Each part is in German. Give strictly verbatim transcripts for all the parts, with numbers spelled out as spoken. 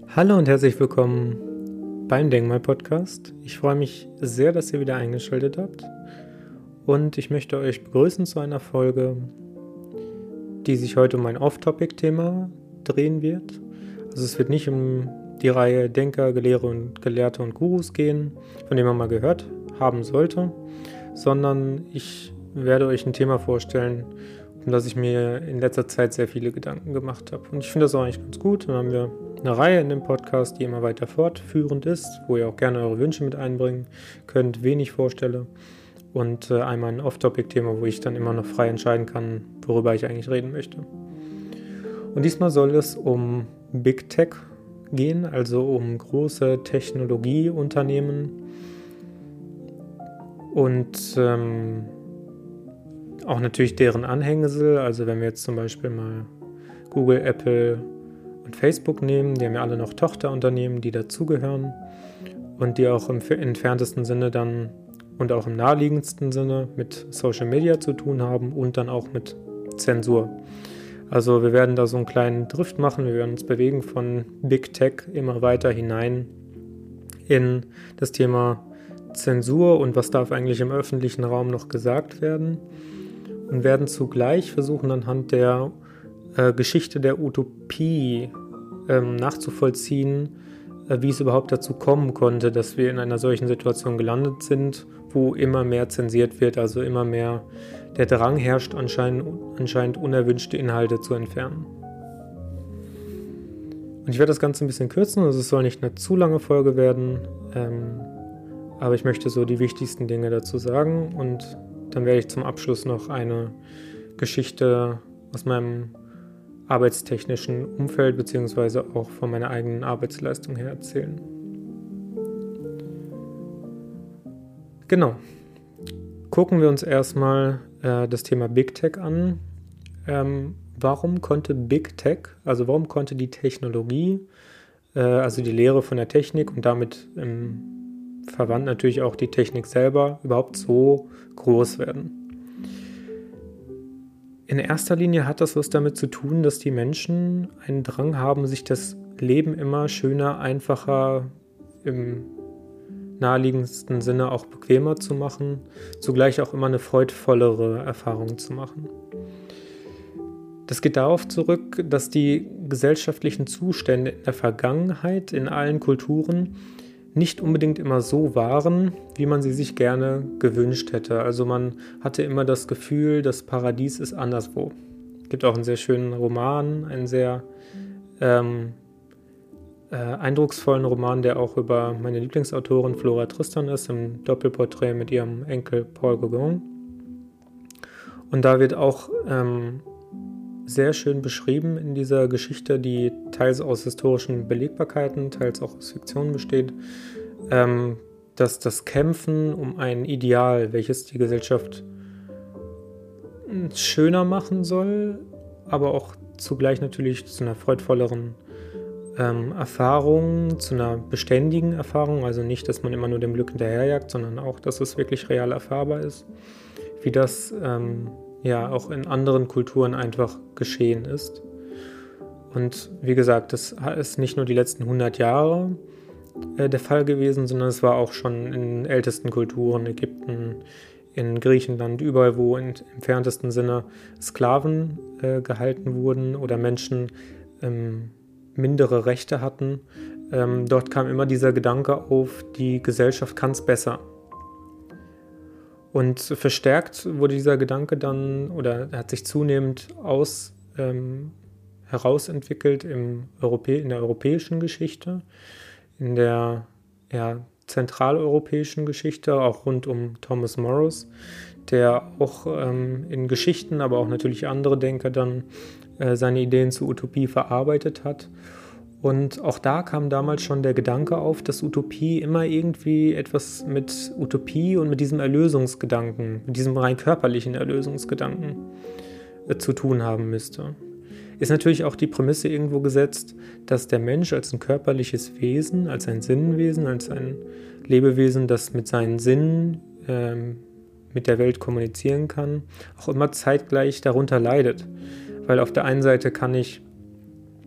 Hallo und herzlich willkommen beim Denkmal-Podcast. Ich freue mich sehr, dass ihr wieder eingeschaltet habt und ich möchte euch begrüßen zu einer Folge, die sich heute um ein Off-Topic-Thema drehen wird. Also es wird nicht um die Reihe Denker, Gelehre und Gelehrte und Gurus gehen, von dem man mal gehört haben sollte, sondern ich werde euch ein Thema vorstellen, um das ich mir in letzter Zeit sehr viele Gedanken gemacht habe. Und ich finde das auch eigentlich ganz gut. Dann haben wir eine Reihe in dem Podcast, die immer weiter fortführend ist, wo ihr auch gerne eure Wünsche mit einbringen könnt, wen ich vorstelle. Und äh, einmal ein Off-Topic-Thema, wo ich dann immer noch frei entscheiden kann, worüber ich eigentlich reden möchte. Und diesmal soll es um Big Tech gehen, also um große Technologieunternehmen. Und ähm, auch natürlich deren Anhängsel, also wenn wir jetzt zum Beispiel mal Google, Apple und Facebook nehmen, die haben ja alle noch Tochterunternehmen, die dazugehören und die auch im entferntesten Sinne dann und auch im naheliegendsten Sinne mit Social Media zu tun haben und dann auch mit Zensur. Also wir werden da so einen kleinen Drift machen, wir werden uns bewegen von Big Tech immer weiter hinein in das Thema Zensur und was darf eigentlich im öffentlichen Raum noch gesagt werden. Und werden zugleich versuchen, anhand der äh, Geschichte der Utopie ähm, nachzuvollziehen, äh, wie es überhaupt dazu kommen konnte, dass wir in einer solchen Situation gelandet sind, wo immer mehr zensiert wird, also immer mehr der Drang herrscht, anscheinend, anscheinend unerwünschte Inhalte zu entfernen. Und ich werde das Ganze ein bisschen kürzen, also es soll nicht eine zu lange Folge werden, ähm, aber ich möchte so die wichtigsten Dinge dazu sagen und dann werde ich zum Abschluss noch eine Geschichte aus meinem arbeitstechnischen Umfeld beziehungsweise auch von meiner eigenen Arbeitsleistung her erzählen. Genau. Gucken wir uns erstmal äh, das Thema Big Tech an. Ähm, warum konnte Big Tech, also warum konnte die Technologie, äh, also die Lehre von der Technik und damit ähm, verwandt natürlich auch die Technik selber, überhaupt so groß werden. In erster Linie hat das was damit zu tun, dass die Menschen einen Drang haben, sich das Leben immer schöner, einfacher, im naheliegendsten Sinne auch bequemer zu machen, zugleich auch immer eine freudvollere Erfahrung zu machen. Das geht darauf zurück, dass die gesellschaftlichen Zustände in der Vergangenheit in allen Kulturen nicht unbedingt immer so waren, wie man sie sich gerne gewünscht hätte. Also man hatte immer das Gefühl, das Paradies ist anderswo. Es gibt auch einen sehr schönen Roman, einen sehr ähm, äh, eindrucksvollen Roman, der auch über meine Lieblingsautorin Flora Tristan ist, im Doppelporträt mit ihrem Enkel Paul Gauguin. Und da wird auch ähm, sehr schön beschrieben in dieser Geschichte, die teils aus historischen Belegbarkeiten, teils auch aus Fiktion besteht, ähm, dass das Kämpfen um ein Ideal, welches die Gesellschaft schöner machen soll, aber auch zugleich natürlich zu einer freudvolleren ähm, Erfahrung, zu einer beständigen Erfahrung, also nicht, dass man immer nur dem Glück hinterherjagt, sondern auch, dass es wirklich real erfahrbar ist, wie das ähm, ja auch in anderen Kulturen einfach geschehen ist. Und wie gesagt, das ist nicht nur die letzten hundert Jahre äh, der Fall gewesen, sondern es war auch schon in ältesten Kulturen, Ägypten, in Griechenland, überall, wo in entferntesten Sinne Sklaven äh, gehalten wurden oder Menschen ähm, mindere Rechte hatten. Ähm, dort kam immer dieser Gedanke auf, die Gesellschaft kann es besser. Und verstärkt wurde dieser Gedanke dann, oder hat sich zunehmend aus, ähm, herausentwickelt im Europä- in der europäischen Geschichte, in der ja, zentraleuropäischen Geschichte, auch rund um Thomas Morris, der auch ähm, in Geschichten, aber auch natürlich andere Denker dann äh, seine Ideen zur Utopie verarbeitet hat. Und auch da kam damals schon der Gedanke auf, dass Utopie immer irgendwie etwas mit Utopie und mit diesem Erlösungsgedanken, mit diesem rein körperlichen Erlösungsgedanken äh, zu tun haben müsste. Ist natürlich auch die Prämisse irgendwo gesetzt, dass der Mensch als ein körperliches Wesen, als ein Sinnenwesen, als ein Lebewesen, das mit seinen Sinnen ähm, mit der Welt kommunizieren kann, auch immer zeitgleich darunter leidet. Weil auf der einen Seite kann ich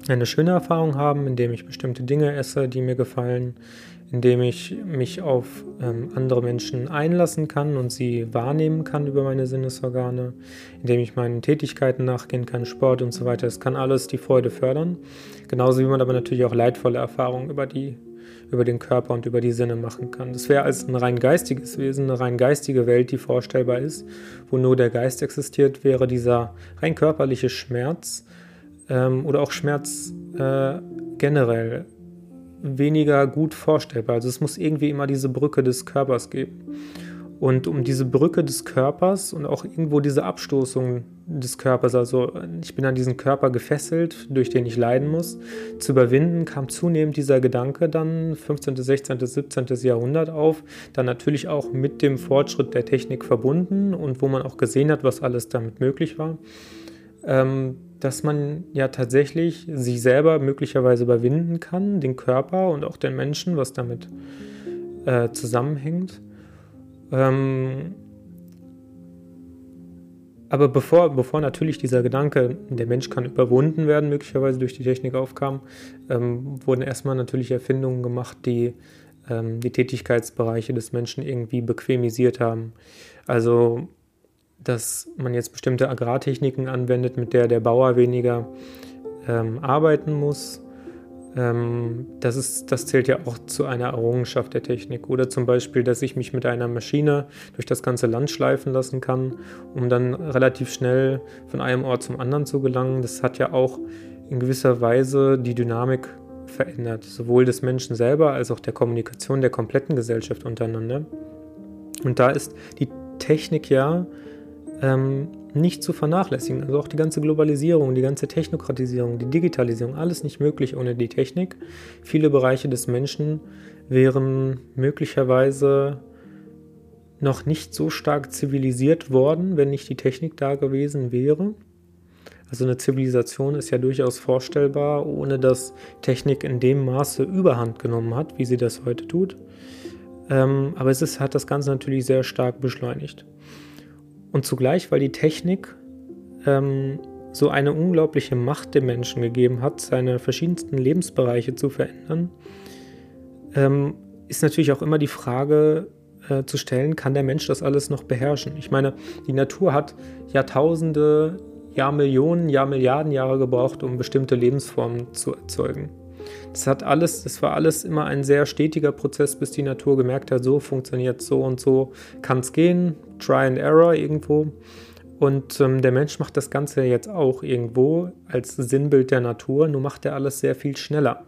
eine schöne Erfahrung haben, indem ich bestimmte Dinge esse, die mir gefallen, indem ich mich auf ähm, andere Menschen einlassen kann und sie wahrnehmen kann über meine Sinnesorgane, indem ich meinen Tätigkeiten nachgehen kann, Sport und so weiter. Das kann alles die Freude fördern. Genauso wie man aber natürlich auch leidvolle Erfahrungen über die, über den Körper und über die Sinne machen kann. Das wäre als ein rein geistiges Wesen, eine rein geistige Welt, die vorstellbar ist, wo nur der Geist existiert, wäre dieser rein körperliche Schmerz ähm, oder auch Schmerz äh, generell weniger gut vorstellbar. Also es muss irgendwie immer diese Brücke des Körpers geben. Und um diese Brücke des Körpers und auch irgendwo diese Abstoßung des Körpers, also ich bin an diesen Körper gefesselt, durch den ich leiden muss, zu überwinden, kam zunehmend dieser Gedanke dann fünfzehnten., sechzehnten., siebzehnten. Jahrhundert auf, dann natürlich auch mit dem Fortschritt der Technik verbunden und wo man auch gesehen hat, was alles damit möglich war, ähm, dass man ja tatsächlich sich selber möglicherweise überwinden kann, den Körper und auch den Menschen, was damit äh, zusammenhängt. Ähm, aber bevor, bevor natürlich dieser Gedanke, der Mensch kann überwunden werden, möglicherweise durch die Technik aufkam, ähm, wurden erstmal natürlich Erfindungen gemacht, die ähm, die Tätigkeitsbereiche des Menschen irgendwie bequemisiert haben. Also dass man jetzt bestimmte Agrartechniken anwendet, mit der der Bauer weniger ähm, arbeiten muss. Ähm, das ist, das zählt ja auch zu einer Errungenschaft der Technik. Oder zum Beispiel, dass ich mich mit einer Maschine durch das ganze Land schleifen lassen kann, um dann relativ schnell von einem Ort zum anderen zu gelangen. Das hat ja auch in gewisser Weise die Dynamik verändert, sowohl des Menschen selber als auch der Kommunikation der kompletten Gesellschaft untereinander. Und da ist die Technik ja Ähm, nicht zu vernachlässigen. Also auch die ganze Globalisierung, die ganze Technokratisierung, die Digitalisierung, alles nicht möglich ohne die Technik. Viele Bereiche des Menschen wären möglicherweise noch nicht so stark zivilisiert worden, wenn nicht die Technik da gewesen wäre. Also eine Zivilisation ist ja durchaus vorstellbar, ohne dass Technik in dem Maße Überhand genommen hat, wie sie das heute tut. Ähm, aber es ist, hat das Ganze natürlich sehr stark beschleunigt. Und zugleich, weil die Technik ähm, so eine unglaubliche Macht dem Menschen gegeben hat, seine verschiedensten Lebensbereiche zu verändern, ähm, ist natürlich auch immer die Frage äh, zu stellen, kann der Mensch das alles noch beherrschen? Ich meine, die Natur hat Jahrtausende, Jahrmillionen, Jahrmilliarden Jahre gebraucht, um bestimmte Lebensformen zu erzeugen. Das hat alles, das war alles immer ein sehr stetiger Prozess, bis die Natur gemerkt hat, so funktioniert so und so kann es gehen, Try and Error irgendwo. Und ähm, der Mensch macht das Ganze jetzt auch irgendwo als Sinnbild der Natur, nur macht er alles sehr viel schneller.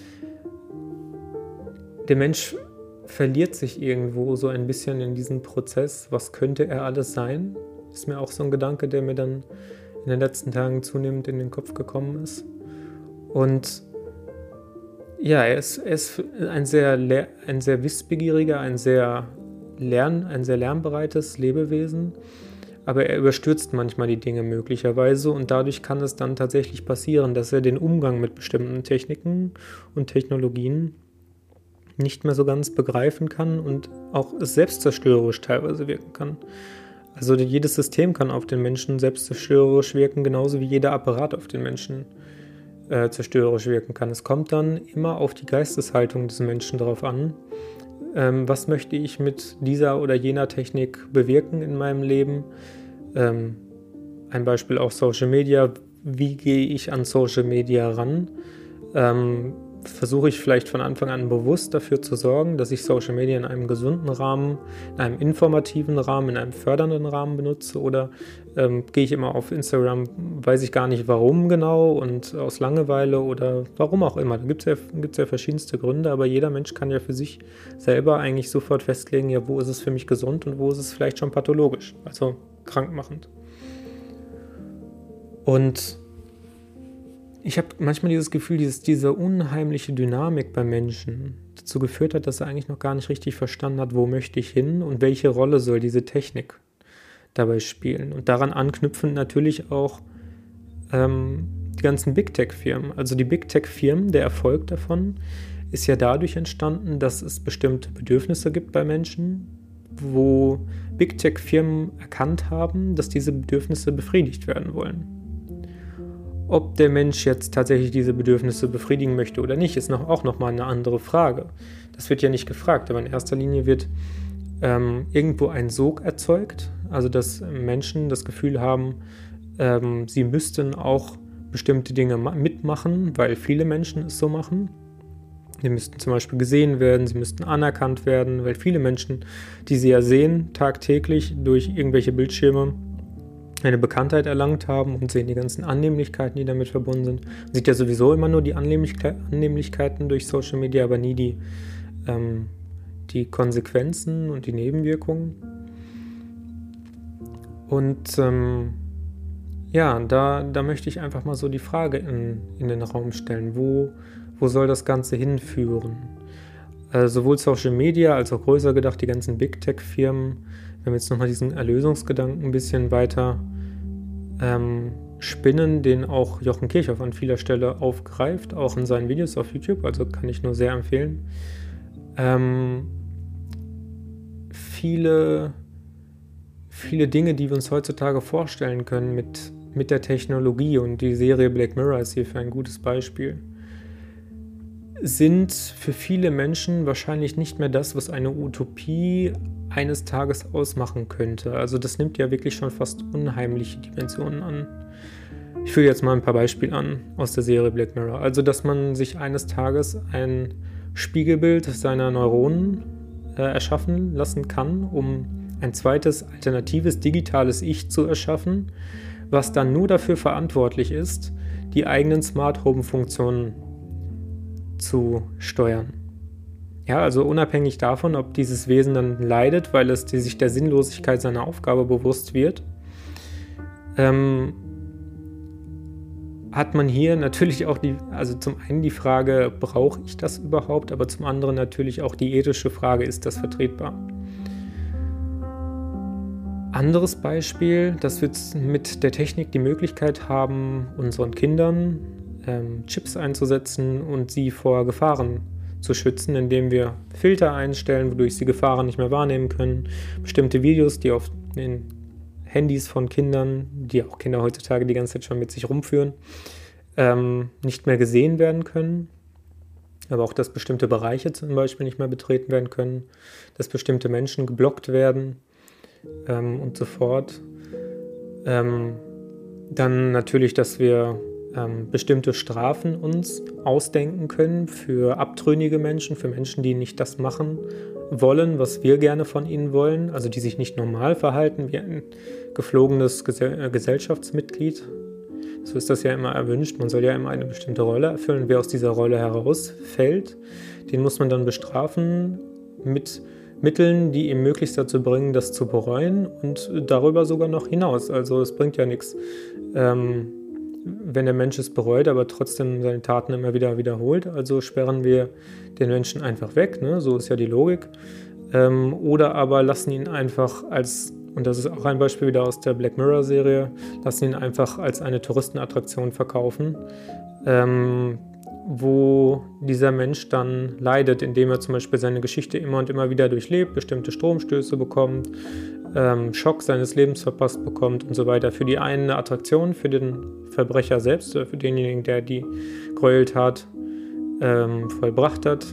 Der Mensch verliert sich irgendwo so ein bisschen in diesem Prozess, was könnte er alles sein? Das ist mir auch so ein Gedanke, der mir dann in den letzten Tagen zunehmend in den Kopf gekommen ist. Und ja, er ist, er ist ein, sehr, ein sehr wissbegieriger, ein sehr, lern, ein sehr lernbereites Lebewesen, aber er überstürzt manchmal die Dinge möglicherweise und dadurch kann es dann tatsächlich passieren, dass er den Umgang mit bestimmten Techniken und Technologien nicht mehr so ganz begreifen kann und auch selbstzerstörerisch teilweise wirken kann. Also jedes System kann auf den Menschen selbstzerstörerisch wirken, genauso wie jeder Apparat auf den Menschen Äh, zerstörerisch wirken kann. Es kommt dann immer auf die Geisteshaltung des Menschen drauf an. Ähm, was möchte ich mit dieser oder jener Technik bewirken in meinem Leben? Ähm, ein Beispiel auch Social Media. Wie gehe ich an Social Media ran? Ähm, versuche ich vielleicht von Anfang an bewusst dafür zu sorgen, dass ich Social Media in einem gesunden Rahmen, in einem informativen Rahmen, in einem fördernden Rahmen benutze oder ähm, gehe ich immer auf Instagram, weiß ich gar nicht warum genau und aus Langeweile oder warum auch immer. Da gibt es ja, gibt's ja verschiedenste Gründe, aber jeder Mensch kann ja für sich selber eigentlich sofort festlegen, ja, wo ist es für mich gesund und wo ist es vielleicht schon pathologisch, also krankmachend. Und ich habe manchmal dieses Gefühl, dass diese unheimliche Dynamik beim Menschen dazu geführt hat, dass er eigentlich noch gar nicht richtig verstanden hat, wo möchte ich hin und welche Rolle soll diese Technik dabei spielen. Und daran anknüpfend natürlich auch ähm, die ganzen Big Tech-Firmen. Also die Big Tech-Firmen, der Erfolg davon ist ja dadurch entstanden, dass es bestimmte Bedürfnisse gibt bei Menschen, wo Big Tech-Firmen erkannt haben, dass diese Bedürfnisse befriedigt werden wollen. Ob der Mensch jetzt tatsächlich diese Bedürfnisse befriedigen möchte oder nicht, ist noch, auch nochmal eine andere Frage. Das wird ja nicht gefragt, aber in erster Linie wird ähm, irgendwo ein Sog erzeugt, also dass Menschen das Gefühl haben, ähm, sie müssten auch bestimmte Dinge ma- mitmachen, weil viele Menschen es so machen. Sie müssten zum Beispiel gesehen werden, sie müssten anerkannt werden, weil viele Menschen, die sie ja sehen, tagtäglich durch irgendwelche Bildschirme eine Bekanntheit erlangt haben und sehen die ganzen Annehmlichkeiten, die damit verbunden sind. Man sieht ja sowieso immer nur die Annehmlichkeit, Annehmlichkeiten durch Social Media, aber nie die, ähm, die Konsequenzen und die Nebenwirkungen. Und ähm, ja, da, da möchte ich einfach mal so die Frage in, in den Raum stellen, wo, wo soll das Ganze hinführen? Äh, sowohl Social Media als auch größer gedacht die ganzen Big Tech-Firmen, wenn wir jetzt nochmal diesen Erlösungsgedanken ein bisschen weiter ähm, spinnen, den auch Jochen Kirchhoff an vieler Stelle aufgreift, auch in seinen Videos auf YouTube, also kann ich nur sehr empfehlen. Ähm, viele, viele Dinge, die wir uns heutzutage vorstellen können mit, mit der Technologie, und die Serie Black Mirror ist hierfür ein gutes Beispiel, sind für viele Menschen wahrscheinlich nicht mehr das, was eine Utopie eines Tages ausmachen könnte. Also das nimmt ja wirklich schon fast unheimliche Dimensionen an. Ich führe jetzt mal ein paar Beispiele an aus der Serie Black Mirror. Also, dass man sich eines Tages ein Spiegelbild seiner Neuronen äh, erschaffen lassen kann, um ein zweites, alternatives, digitales Ich zu erschaffen, was dann nur dafür verantwortlich ist, die eigenen Smart Home Funktionen zu steuern. Ja, also unabhängig davon, ob dieses Wesen dann leidet, weil es die, sich der Sinnlosigkeit seiner Aufgabe bewusst wird, ähm, hat man hier natürlich auch die, also zum einen die Frage, brauche ich das überhaupt, aber zum anderen natürlich auch die ethische Frage, ist das vertretbar? Anderes Beispiel, dass wir mit der Technik die Möglichkeit haben, unseren Kindern ähm, Chips einzusetzen und sie vor Gefahren zu schützen, indem wir Filter einstellen, wodurch sie Gefahren nicht mehr wahrnehmen können. Bestimmte Videos, die auf den Handys von Kindern, die auch Kinder heutzutage die ganze Zeit schon mit sich rumführen, ähm, nicht mehr gesehen werden können. Aber auch, dass bestimmte Bereiche zum Beispiel nicht mehr betreten werden können, dass bestimmte Menschen geblockt werden ähm, und so fort. Ähm, dann natürlich, dass wir ähm, bestimmte Strafen uns ausdenken können für abtrünnige Menschen, für Menschen, die nicht das machen wollen, was wir gerne von ihnen wollen, also die sich nicht normal verhalten wie ein geflogenes Gesell- Gesellschaftsmitglied. So ist das ja immer erwünscht. Man soll ja immer eine bestimmte Rolle erfüllen. Wer aus dieser Rolle herausfällt, den muss man dann bestrafen mit Mitteln, die ihm möglichst dazu bringen, das zu bereuen und darüber sogar noch hinaus. Also es bringt ja nichts, ähm, wenn der Mensch es bereut, aber trotzdem seine Taten immer wieder wiederholt. Also sperren wir den Menschen einfach weg, ne? So ist ja die Logik. Ähm, oder aber lassen ihn einfach als, und das ist auch ein Beispiel wieder aus der Black Mirror Serie, lassen ihn einfach als eine Touristenattraktion verkaufen, ähm, wo dieser Mensch dann leidet, indem er zum Beispiel seine Geschichte immer und immer wieder durchlebt, bestimmte Stromstöße bekommt, ähm, Schock seines Lebens verpasst bekommt und so weiter. Für die einen eine Attraktion, für den Verbrecher selbst, oder für denjenigen, der die Gräueltat ähm, vollbracht hat,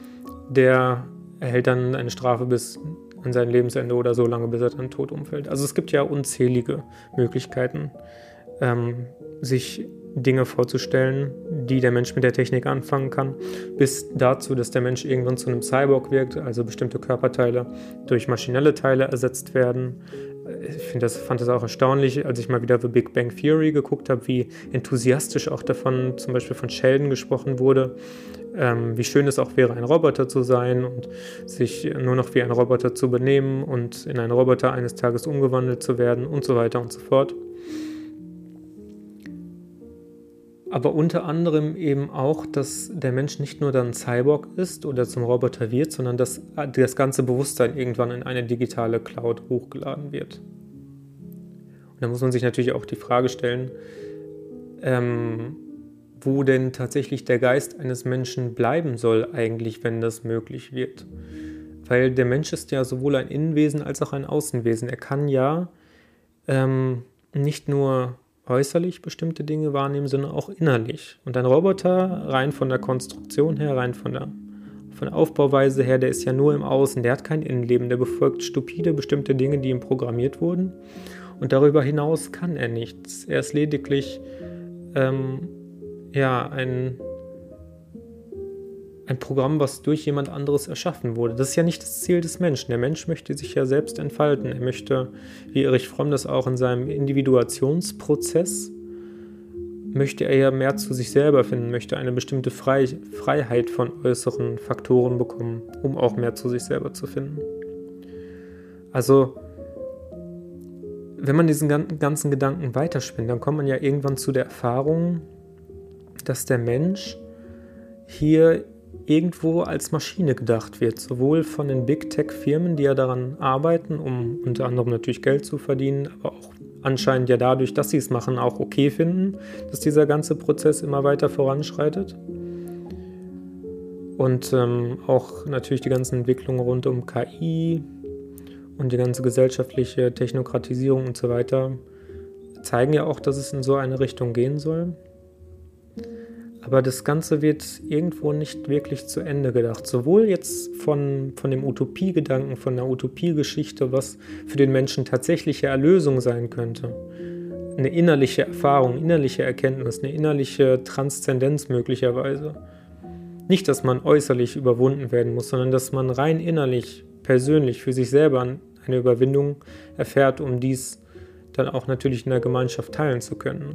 der erhält dann eine Strafe bis an sein Lebensende oder so lange, bis er dann tot umfällt. Also es gibt ja unzählige Möglichkeiten, ähm, sich Dinge vorzustellen, die der Mensch mit der Technik anfangen kann, bis dazu, dass der Mensch irgendwann zu einem Cyborg wirkt, also bestimmte Körperteile durch maschinelle Teile ersetzt werden. Ich finde das, fand das auch erstaunlich, als ich mal wieder The Big Bang Theory geguckt habe, wie enthusiastisch auch davon, zum Beispiel von Sheldon gesprochen wurde, ähm, wie schön es auch wäre, ein Roboter zu sein und sich nur noch wie ein Roboter zu benehmen und in einen Roboter eines Tages umgewandelt zu werden und so weiter und so fort. Aber unter anderem eben auch, dass der Mensch nicht nur dann Cyborg ist oder zum Roboter wird, sondern dass das ganze Bewusstsein irgendwann in eine digitale Cloud hochgeladen wird. Und da muss man sich natürlich auch die Frage stellen, ähm, wo denn tatsächlich der Geist eines Menschen bleiben soll eigentlich, wenn das möglich wird. Weil der Mensch ist ja sowohl ein Innenwesen als auch ein Außenwesen. Er kann ja ähm, nicht nur äußerlich bestimmte Dinge wahrnehmen, sondern auch innerlich. Und ein Roboter, rein von der Konstruktion her, rein von der, von der Aufbauweise her, der ist ja nur im Außen, der hat kein Innenleben, der befolgt stupide bestimmte Dinge, die ihm programmiert wurden. Und darüber hinaus kann er nichts. Er ist lediglich ähm, ja, ein, ein Programm, was durch jemand anderes erschaffen wurde. Das ist ja nicht das Ziel des Menschen. Der Mensch möchte sich ja selbst entfalten. Er möchte, wie Erich Fromm das auch in seinem Individuationsprozess, möchte er ja mehr zu sich selber finden, möchte eine bestimmte Frei- Freiheit von äußeren Faktoren bekommen, um auch mehr zu sich selber zu finden. Also, wenn man diesen ganzen Gedanken weiterspinnt, dann kommt man ja irgendwann zu der Erfahrung, dass der Mensch hier irgendwo als Maschine gedacht wird, sowohl von den Big-Tech-Firmen, die ja daran arbeiten, um unter anderem natürlich Geld zu verdienen, aber auch anscheinend ja dadurch, dass sie es machen, auch okay finden, dass dieser ganze Prozess immer weiter voranschreitet. Und ähm, auch natürlich die ganzen Entwicklungen rund um K I und die ganze gesellschaftliche Technokratisierung und so weiter zeigen ja auch, dass es in so eine Richtung gehen soll. Aber das Ganze wird irgendwo nicht wirklich zu Ende gedacht. Sowohl jetzt von, von dem Utopiegedanken, von der Utopiegeschichte, was für den Menschen tatsächliche Erlösung sein könnte. Eine innerliche Erfahrung, innerliche Erkenntnis, eine innerliche Transzendenz möglicherweise. Nicht, dass man äußerlich überwunden werden muss, sondern dass man rein innerlich, persönlich für sich selber eine Überwindung erfährt, um dies dann auch natürlich in der Gemeinschaft teilen zu können.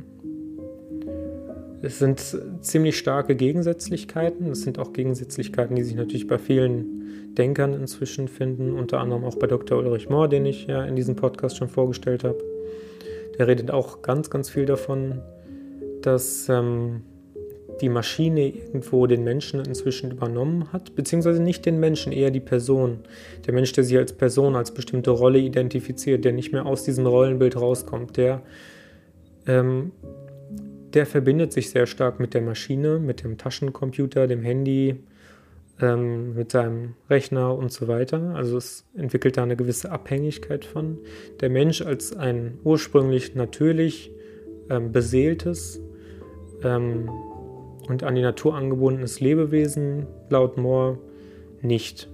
Es sind ziemlich starke Gegensätzlichkeiten. Es sind auch Gegensätzlichkeiten, die sich natürlich bei vielen Denkern inzwischen finden, unter anderem auch bei Doktor Ulrich Mohr, den ich ja in diesem Podcast schon vorgestellt habe. Der redet auch ganz, ganz viel davon, dass ähm, die Maschine irgendwo den Menschen inzwischen übernommen hat, beziehungsweise nicht den Menschen, eher die Person. Der Mensch, der sich als Person, als bestimmte Rolle identifiziert, der nicht mehr aus diesem Rollenbild rauskommt, der, ähm, der verbindet sich sehr stark mit der Maschine, mit dem Taschencomputer, dem Handy, ähm, mit seinem Rechner und so weiter. Also es entwickelt da eine gewisse Abhängigkeit von. Der Mensch als ein ursprünglich natürlich ähm, beseeltes, ähm, und an die Natur angebundenes Lebewesen, laut Mohr, nicht.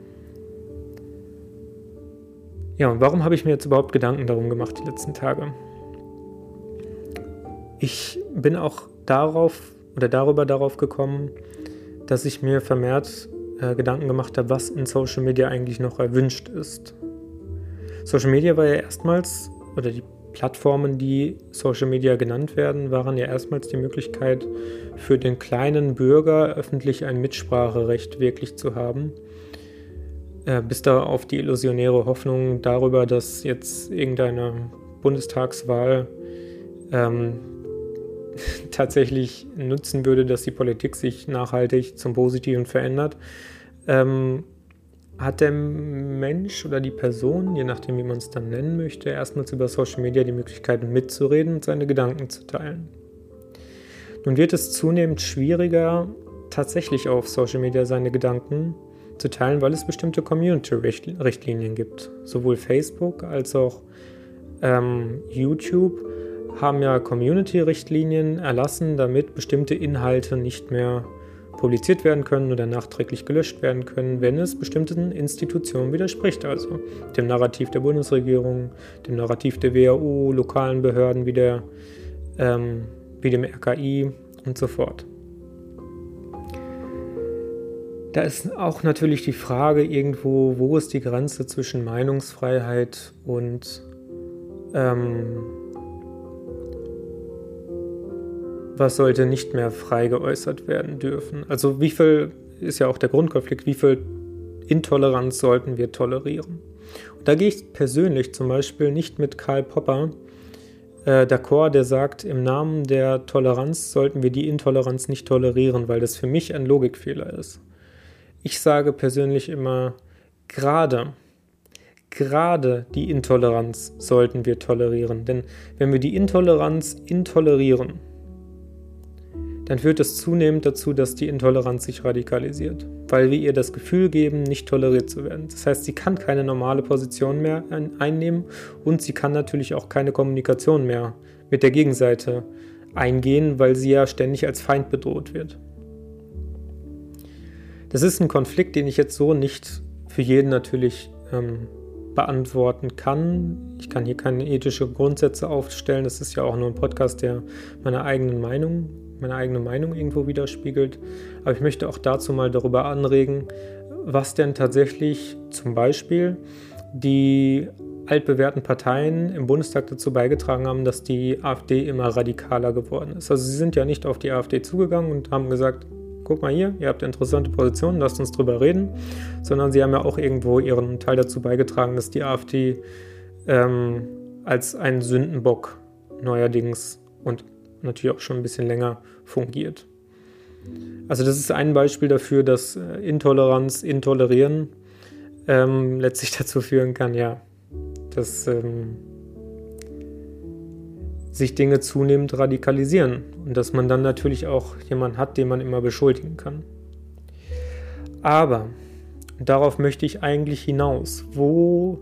Ja, und warum habe ich mir jetzt überhaupt Gedanken darum gemacht die letzten Tage? Ich bin auch darauf oder darüber darauf gekommen, dass ich mir vermehrt äh, Gedanken gemacht habe, was in Social Media eigentlich noch erwünscht ist. Social Media war ja erstmals, oder die Plattformen, die Social Media genannt werden, waren ja erstmals die Möglichkeit für den kleinen Bürger öffentlich ein Mitspracherecht wirklich zu haben. Äh, bis da auf die illusionäre Hoffnung darüber, dass jetzt irgendeine Bundestagswahl ähm, tatsächlich nutzen würde, dass die Politik sich nachhaltig zum Positiven verändert, ähm, hat der Mensch oder die Person, je nachdem wie man es dann nennen möchte, erstmals über Social Media die Möglichkeit mitzureden und seine Gedanken zu teilen. Nun wird es zunehmend schwieriger, tatsächlich auf Social Media seine Gedanken zu teilen, weil es bestimmte Community-Richtlinien gibt. Sowohl Facebook als auch ähm, YouTube haben ja Community-Richtlinien erlassen, damit bestimmte Inhalte nicht mehr publiziert werden können oder nachträglich gelöscht werden können, wenn es bestimmten Institutionen widerspricht, also dem Narrativ der Bundesregierung, dem Narrativ der W H O, lokalen Behörden wie, der, ähm, wie dem R K I und so fort. Da ist auch natürlich die Frage irgendwo, wo ist die Grenze zwischen Meinungsfreiheit und ähm, was sollte nicht mehr frei geäußert werden dürfen. Also wie viel, ist ja auch der Grundkonflikt, wie viel Intoleranz sollten wir tolerieren? Und da gehe ich persönlich zum Beispiel nicht mit Karl Popper äh, d'accord, der sagt, im Namen der Toleranz sollten wir die Intoleranz nicht tolerieren, weil das für mich ein Logikfehler ist. Ich sage persönlich immer, gerade, gerade die Intoleranz sollten wir tolerieren. Denn wenn wir die Intoleranz intolerieren, dann führt es zunehmend dazu, dass die Intoleranz sich radikalisiert, weil wir ihr das Gefühl geben, nicht toleriert zu werden. Das heißt, sie kann keine normale Position mehr ein- einnehmen und sie kann natürlich auch keine Kommunikation mehr mit der Gegenseite eingehen, weil sie ja ständig als Feind bedroht wird. Das ist ein Konflikt, den ich jetzt so nicht für jeden natürlich ähm, beantworten kann. Ich kann hier keine ethischen Grundsätze aufstellen. Das ist ja auch nur ein Podcast, der meine eigenen Meinung, meine eigene Meinung irgendwo widerspiegelt. Aber ich möchte auch dazu mal darüber anregen, was denn tatsächlich zum Beispiel die altbewährten Parteien im Bundestag dazu beigetragen haben, dass die AfD immer radikaler geworden ist. Also sie sind ja nicht auf die AfD zugegangen und haben gesagt, guck mal hier, ihr habt interessante Positionen, lasst uns drüber reden, sondern sie haben ja auch irgendwo ihren Teil dazu beigetragen, dass die AfD ähm, als ein Sündenbock neuerdings und natürlich auch schon ein bisschen länger fungiert. Also das ist ein Beispiel dafür, dass Intoleranz, Intolerieren ähm, letztlich dazu führen kann, ja, dass ähm, sich Dinge zunehmend radikalisieren und dass man dann natürlich auch jemanden hat, den man immer beschuldigen kann. Aber darauf möchte ich eigentlich hinaus. Wo,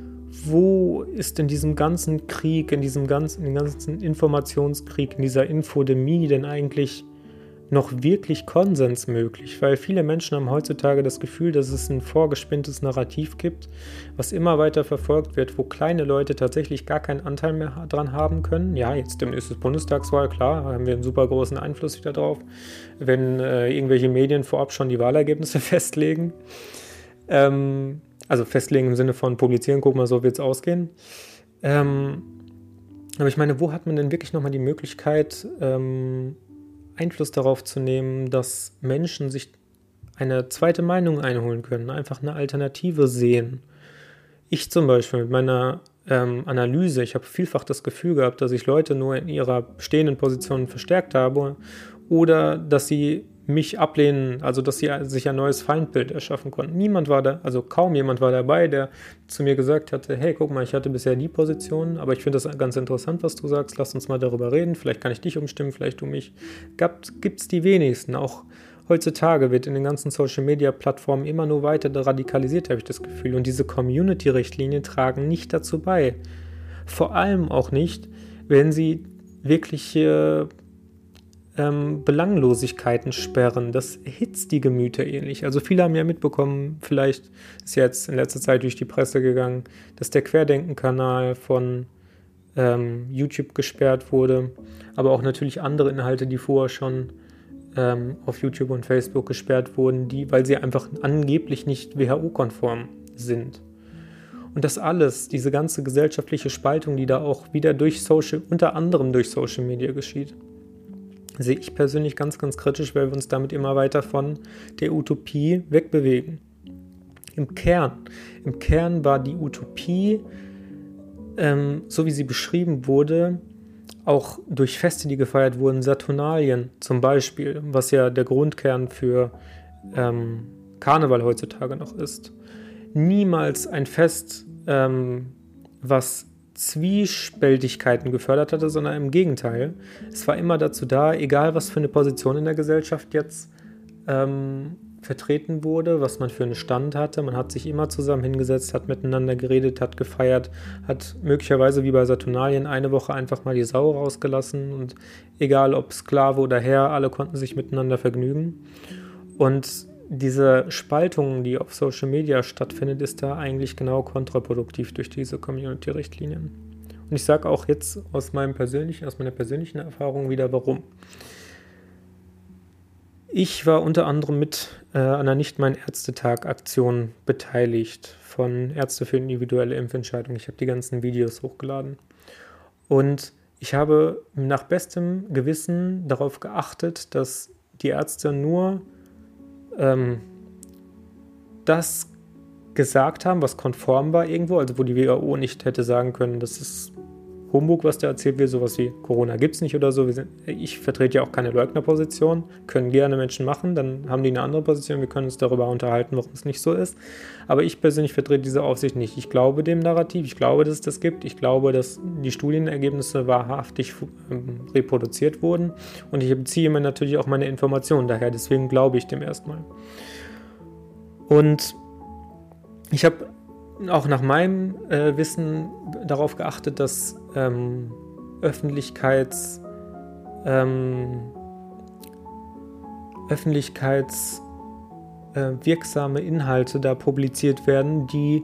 wo ist in diesem ganzen Krieg, in diesem ganzen, in dem ganzen Informationskrieg, in dieser Infodemie denn eigentlich noch wirklich Konsens möglich? Weil viele Menschen haben heutzutage das Gefühl, dass es ein vorgespinntes Narrativ gibt, was immer weiter verfolgt wird, wo kleine Leute tatsächlich gar keinen Anteil mehr dran haben können. Ja, jetzt demnächst ist Bundestagswahl, klar, haben wir einen super großen Einfluss wieder drauf, wenn äh, irgendwelche Medien vorab schon die Wahlergebnisse festlegen. Ähm, also festlegen im Sinne von publizieren, guck mal, so wird es ausgehen. Ähm, aber ich meine, wo hat man denn wirklich nochmal die Möglichkeit, ähm, Einfluss darauf zu nehmen, dass Menschen sich eine zweite Meinung einholen können, einfach eine Alternative sehen. Ich zum Beispiel mit meiner ähm, Analyse, ich habe vielfach das Gefühl gehabt, dass ich Leute nur in ihrer bestehenden Position verstärkt habe oder dass sie mich ablehnen, also dass sie sich ein neues Feindbild erschaffen konnten. Niemand war da, also kaum jemand war dabei, der zu mir gesagt hatte, hey, guck mal, ich hatte bisher die Position, aber ich finde das ganz interessant, was du sagst, lass uns mal darüber reden, vielleicht kann ich dich umstimmen, vielleicht du mich. Gibt es die wenigsten, auch heutzutage wird in den ganzen Social-Media-Plattformen immer nur weiter radikalisiert, habe ich das Gefühl, und diese Community-Richtlinien tragen nicht dazu bei. Vor allem auch nicht, wenn sie wirkliche Ähm, Belanglosigkeiten sperren. Das erhitzt die Gemüter ähnlich. Also viele haben ja mitbekommen, vielleicht ist jetzt in letzter Zeit durch die Presse gegangen, dass der Querdenken-Kanal von ähm, YouTube gesperrt wurde, aber auch natürlich andere Inhalte, die vorher schon ähm, auf YouTube und Facebook gesperrt wurden, die, weil sie einfach angeblich nicht W H O-konform sind. Und das alles, diese ganze gesellschaftliche Spaltung, die da auch wieder durch Social, unter anderem durch Social Media geschieht, sehe ich persönlich ganz, ganz kritisch, weil wir uns damit immer weiter von der Utopie wegbewegen. Im Kern, im Kern war die Utopie, ähm, so wie sie beschrieben wurde, auch durch Feste, die gefeiert wurden, Saturnalien zum Beispiel, was ja der Grundkern für ähm, Karneval heutzutage noch ist. Niemals ein Fest, ähm, was Zwiespältigkeiten gefördert hatte, sondern im Gegenteil. Es war immer dazu da, egal was für eine Position in der Gesellschaft jetzt ähm, vertreten wurde, was man für einen Stand hatte, man hat sich immer zusammen hingesetzt, hat miteinander geredet, hat gefeiert, hat möglicherweise wie bei Saturnalien eine Woche einfach mal die Sau rausgelassen und egal ob Sklave oder Herr, alle konnten sich miteinander vergnügen. Und diese Spaltung, die auf Social Media stattfindet, ist da eigentlich genau kontraproduktiv durch diese Community-Richtlinien. Und ich sage auch jetzt aus meinem persönlichen, aus meiner persönlichen Erfahrung wieder, warum. Ich war unter anderem mit äh, an der Nicht-Mein-Ärztetag-Aktion beteiligt von Ärzte für individuelle Impfentscheidungen. Ich habe die ganzen Videos hochgeladen. Und ich habe nach bestem Gewissen darauf geachtet, dass die Ärzte nur ähm, das gesagt haben, was konform war irgendwo, also wo die W H O nicht hätte sagen können, das ist Humbug, was da erzählt wird, sowas wie Corona gibt es nicht oder so. Wir sind, ich vertrete ja auch keine Leugnerposition, können gerne Menschen machen, dann haben die eine andere Position, wir können uns darüber unterhalten, warum es nicht so ist. Aber ich persönlich vertrete diese Aufsicht nicht. Ich glaube dem Narrativ, ich glaube, dass es das gibt, ich glaube, dass die Studienergebnisse wahrhaftig ähm, reproduziert wurden und ich beziehe mir natürlich auch meine Informationen daher, deswegen glaube ich dem erstmal. Und ich habe auch nach meinem äh, Wissen darauf geachtet, dass ähm, Öffentlichkeits, ähm, öffentlichkeitswirksame äh, Inhalte da publiziert werden, die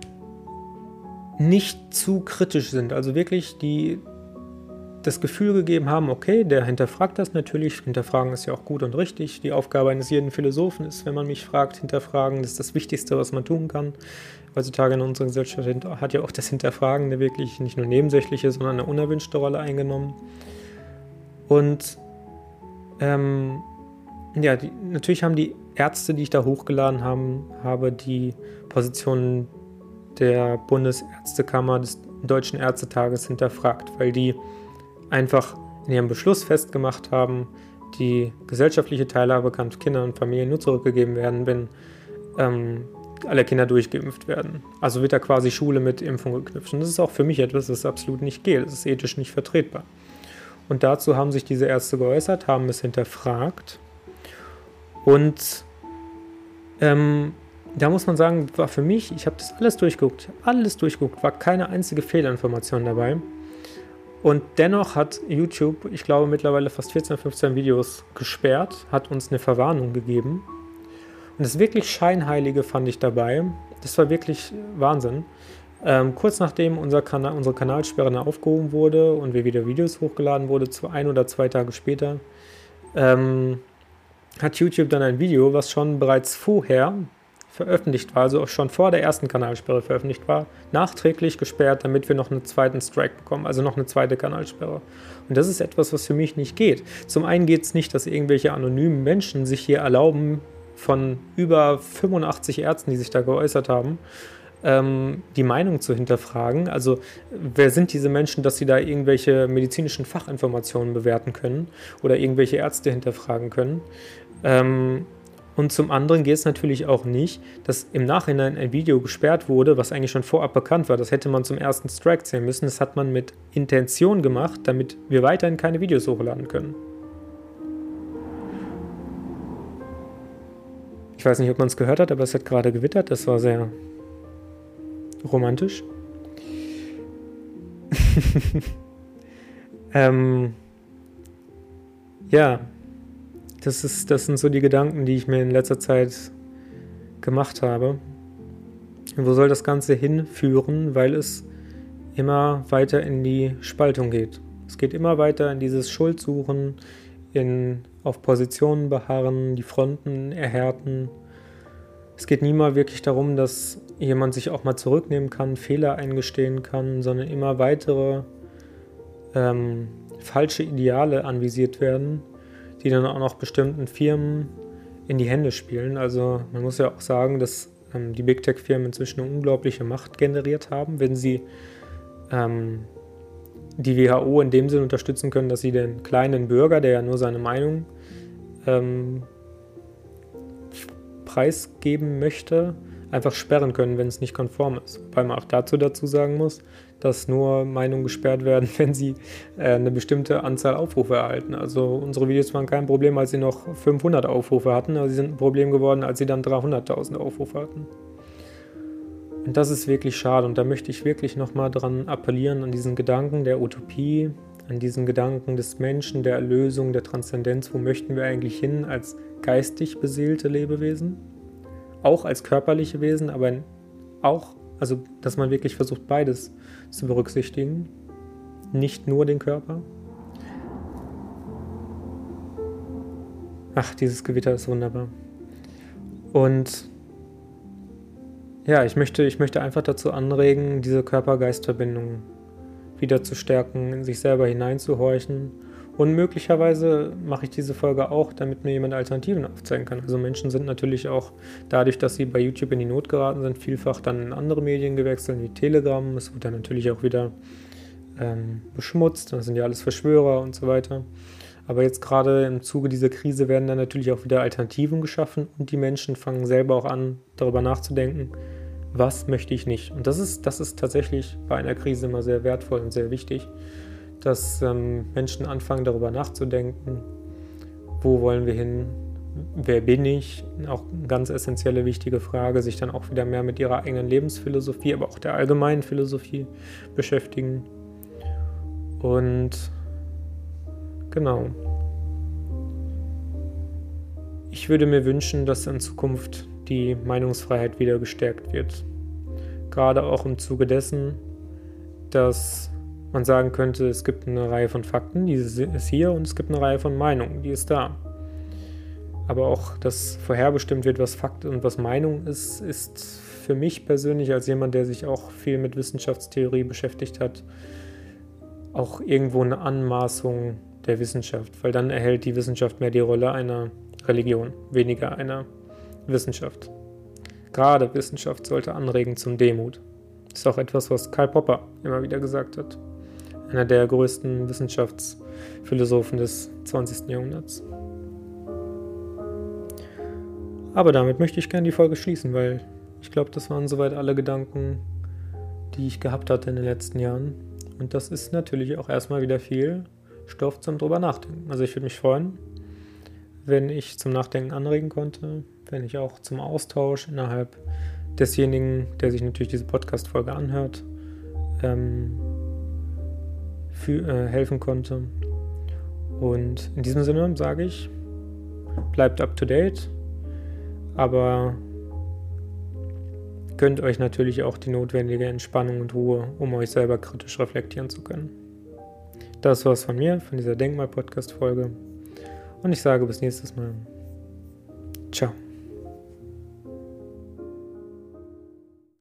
nicht zu kritisch sind. Also wirklich, die das Gefühl gegeben haben, okay, der hinterfragt das natürlich. Hinterfragen ist ja auch gut und richtig. Die Aufgabe eines jeden Philosophen ist, wenn man mich fragt, hinterfragen. Das ist das Wichtigste, was man tun kann. Heutzutage in unserer Gesellschaft hat ja auch das Hinterfragen eine wirklich nicht nur nebensächliche, sondern eine unerwünschte Rolle eingenommen. Und ähm, ja, die, natürlich haben die Ärzte, die ich da hochgeladen haben, habe die Positionen der Bundesärztekammer des Deutschen Ärztetages hinterfragt, weil die einfach in ihrem Beschluss festgemacht haben, die gesellschaftliche Teilhabe kann Kindern und Familien nur zurückgegeben werden, wenn ähm, alle Kinder durchgeimpft werden. Also wird da quasi Schule mit Impfung geknüpft. Und das ist auch für mich etwas, das absolut nicht geht. Das ist ethisch nicht vertretbar. Und dazu haben sich diese Ärzte geäußert, haben es hinterfragt. Und ähm, da muss man sagen, war für mich, ich habe das alles durchgeguckt, alles durchgeguckt, war keine einzige Fehlinformation dabei. Und dennoch hat YouTube, ich glaube mittlerweile fast vierzehn, fünfzehn Videos gesperrt, hat uns eine Verwarnung gegeben. Und das wirklich Scheinheilige fand ich dabei. Das war wirklich Wahnsinn. Ähm, kurz nachdem unser Kanal, unsere Kanalsperre aufgehoben wurde und wir wieder Videos hochgeladen wurde, zu ein oder zwei Tage später, ähm, hat YouTube dann ein Video, was schon bereits vorher veröffentlicht war, also auch schon vor der ersten Kanalsperre veröffentlicht war, nachträglich gesperrt, damit wir noch einen zweiten Strike bekommen, also noch eine zweite Kanalsperre. Und das ist etwas, was für mich nicht geht. Zum einen geht es nicht, dass irgendwelche anonymen Menschen sich hier erlauben, von über fünfundachtzig Ärzten, die sich da geäußert haben, ähm, die Meinung zu hinterfragen. Also wer sind diese Menschen, dass sie da irgendwelche medizinischen Fachinformationen bewerten können oder irgendwelche Ärzte hinterfragen können? Ähm, Und zum anderen geht es natürlich auch nicht, dass im Nachhinein ein Video gesperrt wurde, was eigentlich schon vorab bekannt war. Das hätte man zum ersten Strike zählen müssen. Das hat man mit Intention gemacht, damit wir weiterhin keine Videos hochladen können. Ich weiß nicht, ob man es gehört hat, aber es hat gerade gewittert. Das war sehr romantisch. ähm, ja. Das, ist, das sind so die Gedanken, die ich mir in letzter Zeit gemacht habe. Und wo soll das Ganze hinführen, weil es immer weiter in die Spaltung geht. Es geht immer weiter in dieses Schuldsuchen, in auf Positionen beharren, die Fronten erhärten. Es geht nie mal wirklich darum, dass jemand sich auch mal zurücknehmen kann, Fehler eingestehen kann, sondern immer weitere ähm, falsche Ideale anvisiert werden, die dann auch noch bestimmten Firmen in die Hände spielen. Also man muss ja auch sagen, dass ähm, die Big Tech-Firmen inzwischen eine unglaubliche Macht generiert haben, wenn sie ähm, die W H O in dem Sinne unterstützen können, dass sie den kleinen Bürger, der ja nur seine Meinung ähm, preisgeben möchte, einfach sperren können, wenn es nicht konform ist. Wobei man auch dazu dazu sagen muss, dass nur Meinungen gesperrt werden, wenn sie äh, eine bestimmte Anzahl Aufrufe erhalten. Also unsere Videos waren kein Problem, als sie noch fünfhundert Aufrufe hatten, aber sie sind ein Problem geworden, als sie dann dreihunderttausend Aufrufe hatten. Und das ist wirklich schade und da möchte ich wirklich nochmal dran appellieren, an diesen Gedanken der Utopie, an diesen Gedanken des Menschen, der Erlösung, der Transzendenz. Wo möchten wir eigentlich hin als geistig beseelte Lebewesen? Auch als körperliche Wesen, aber auch, also dass man wirklich versucht, beides zu berücksichtigen, nicht nur den Körper. Ach, dieses Gewitter ist wunderbar. Und ja, ich möchte, ich möchte einfach dazu anregen, diese Körper-Geist-Verbindung wieder zu stärken, in sich selber hineinzuhorchen. Und möglicherweise mache ich diese Folge auch, damit mir jemand Alternativen aufzeigen kann. Also Menschen sind natürlich auch, dadurch, dass sie bei YouTube in die Not geraten sind, vielfach dann in andere Medien gewechselt, wie Telegram. Es wird dann natürlich auch wieder ähm, beschmutzt. Das sind ja alles Verschwörer und so weiter. Aber jetzt gerade im Zuge dieser Krise werden dann natürlich auch wieder Alternativen geschaffen und die Menschen fangen selber auch an, darüber nachzudenken, was möchte ich nicht. Und das ist, das ist tatsächlich bei einer Krise immer sehr wertvoll und sehr wichtig, dass ähm, Menschen anfangen, darüber nachzudenken, wo wollen wir hin, wer bin ich, auch eine ganz essentielle, wichtige Frage, sich dann auch wieder mehr mit ihrer eigenen Lebensphilosophie, aber auch der allgemeinen Philosophie beschäftigen. Und genau. Ich würde mir wünschen, dass in Zukunft die Meinungsfreiheit wieder gestärkt wird. Gerade auch im Zuge dessen, dass man sagen könnte, es gibt eine Reihe von Fakten, die ist hier, und es gibt eine Reihe von Meinungen, die ist da. Aber auch, dass vorherbestimmt wird, was Fakt und was Meinung ist, ist für mich persönlich als jemand, der sich auch viel mit Wissenschaftstheorie beschäftigt hat, auch irgendwo eine Anmaßung der Wissenschaft, weil dann erhält die Wissenschaft mehr die Rolle einer Religion, weniger einer Wissenschaft. Gerade Wissenschaft sollte anregen zum Demut. Das ist auch etwas, was Karl Popper immer wieder gesagt hat. Einer der größten Wissenschaftsphilosophen des zwanzigsten Jahrhunderts. Aber damit möchte ich gerne die Folge schließen, weil ich glaube, das waren soweit alle Gedanken, die ich gehabt hatte in den letzten Jahren. Und das ist natürlich auch erstmal wieder viel Stoff zum drüber nachdenken. Also ich würde mich freuen, wenn ich zum Nachdenken anregen konnte, wenn ich auch zum Austausch innerhalb desjenigen, der sich natürlich diese Podcast-Folge anhört, ähm, für, äh, helfen konnte. Und in diesem Sinne sage ich, bleibt up to date, aber gönnt euch natürlich auch die notwendige Entspannung und Ruhe, um euch selber kritisch reflektieren zu können. Das war's von mir, von dieser Denkmal-Podcast-Folge. Und ich sage bis nächstes Mal. Ciao.